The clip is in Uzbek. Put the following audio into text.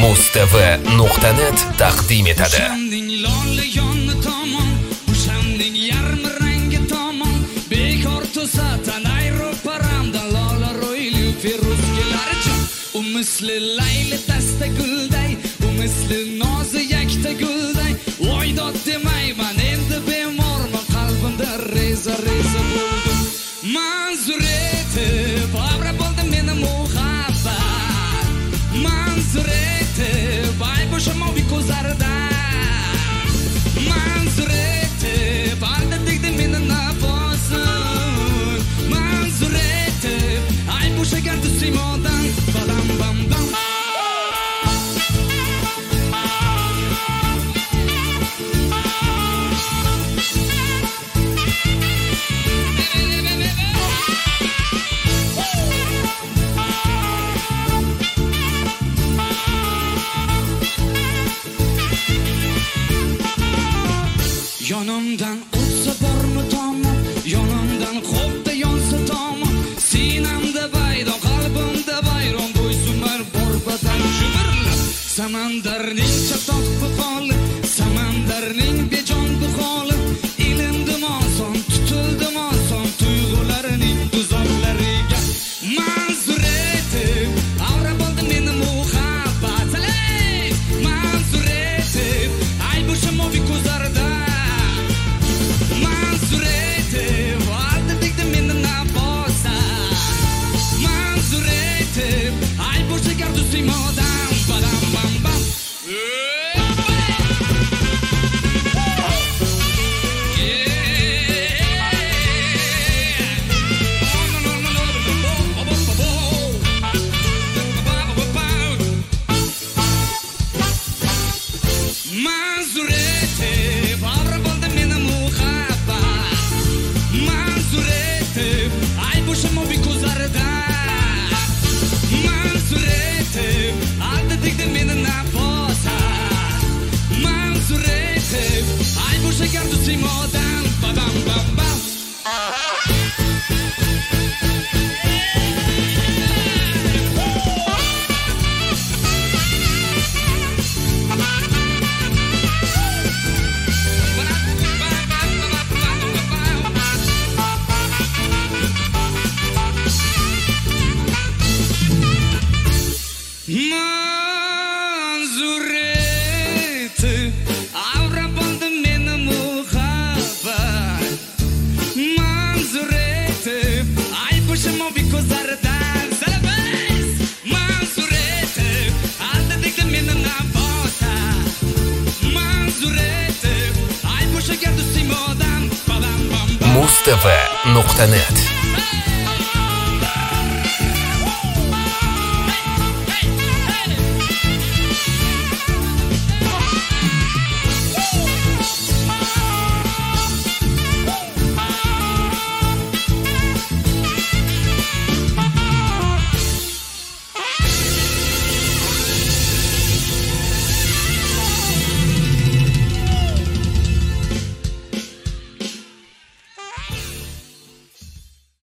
mustv.net taqdim etadi. O'shanding lolli yonni tomon, o'shanding yarmi rangi tomon, bekor to'satan aeroparamda lola ro'yli feruzgilarcha, u misli layli dasta gulday, u misli nozi yakta gulday, voydod demayman endi bemorman, qalbimda reza bo'ldim. Manzureti babra bo'ldi meni muhabbat, manzureti bay boshamavi ko'zlarida, manzureti balda tegdi meni nafosim, manzureti ay bo'shagardi simodan, badam bam bam. Yonimdan o'tsa bormi tomon, yonimdan xo'pda yonsa tomon, sinamda bayron, qalbimda bayron, bo'ysunlar bor badan shivirlab, samandarning chatoq buqoli, samandarning bejon buqoli, ilindim oson, tutildim oson, tuyg'ularning tuzoqlariga. Manzureti avra bo'ldi meni muhabbat, manzureti ay bo'shamavi ko'zlarida, ay bo'shagardi simodan, badam bam bam. Manzureti babra bo'ldi meni muhabbat, manzureti ay bo'shamavi ko'zlarida, manzureti alda tegdi meni nafosa, manzureti ay bo'shagardi simodan, badam bam bam. Manzureti avra bo'ldi meni muhabbat, manzureti ay bo'shamavi ko'zlaridan, salabas, manzureti alda tegdi meni nafosa, manzureti ay bo'shagardi simodan, badam bam bam. mustv.net